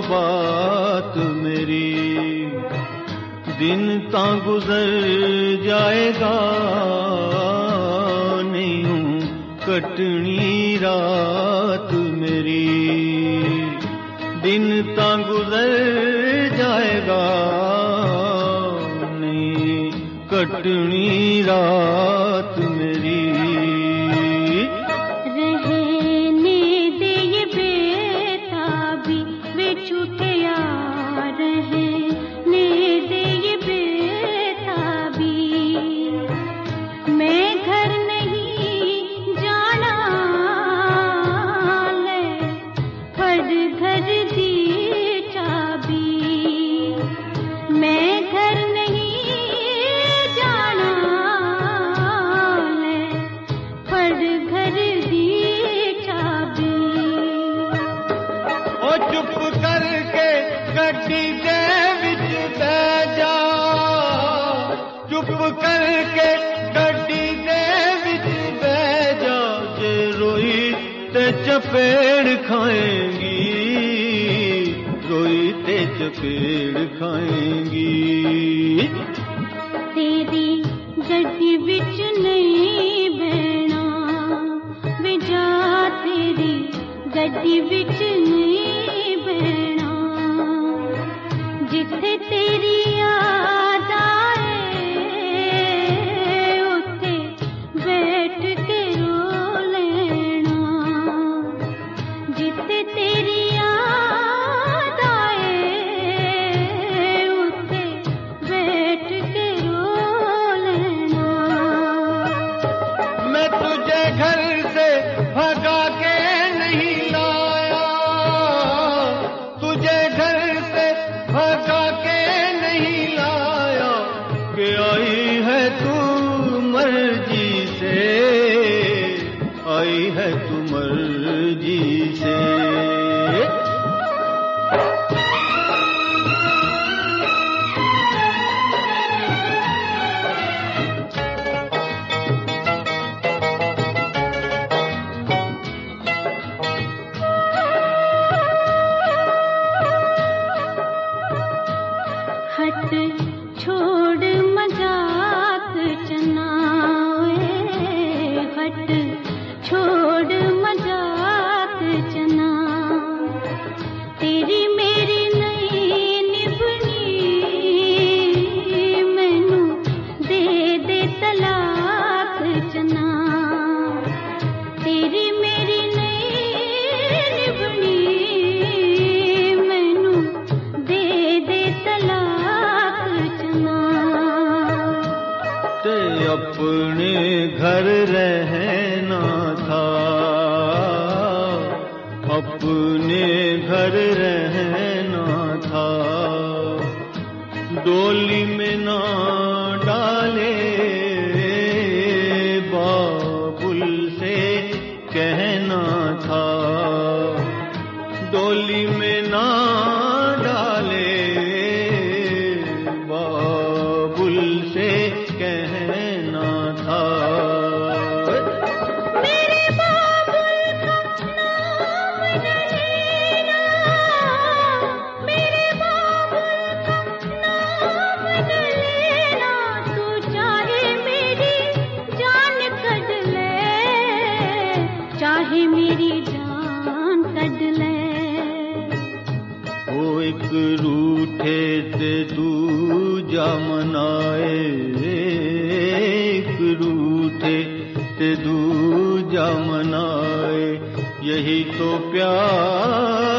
बात मेरी, दिन ता गुजर जाएगा, नहीं हूँ कटनी रात मेरी, दिन ता गुजर जाएगा, नहीं कटनी रात मेरी। चपेड़ खाएंगी, रोई ते चपेड़ खाएंगी। तेरी गड्डी विच नहीं बहना, वे जा तेरी गड्डी विच नहीं बहना, जिथे तेरी याद आए उथे बैठ के रो लेना, जिथे तेरी याद आए उथे बैठ के रो लेना। मैं तुझे घर से भगा के नहीं लाया, तुझे घर से भगा के नहीं लाया, कि आई है तू मर्जी से, आई है तू मर्जी से। हट छोड़ मजाक चनाए, हट छोड़ मजाक चना, तेरी मेरी नहीं निभनी, मैनू दे दे तलाक चना, तेरी मेरी नहीं निभनी, मैनू दे दे तलाक चना। ते अपने घर रहना था, अपने घर रहना था, डोली में ना डाले, बाबुल से कहना था, डोली में ना डाले, बाबुल से कहना था। मेरे बाबुल का नाम न लेना, मेरे बाबुल का नाम न लेना, तू चाहे मेरी जान कट ले, चाहे मेरी जान कट ले। वो एक रूठे ते दूजा मनाए, एक रूठे ते दूजा मनाए, यही तो प्यार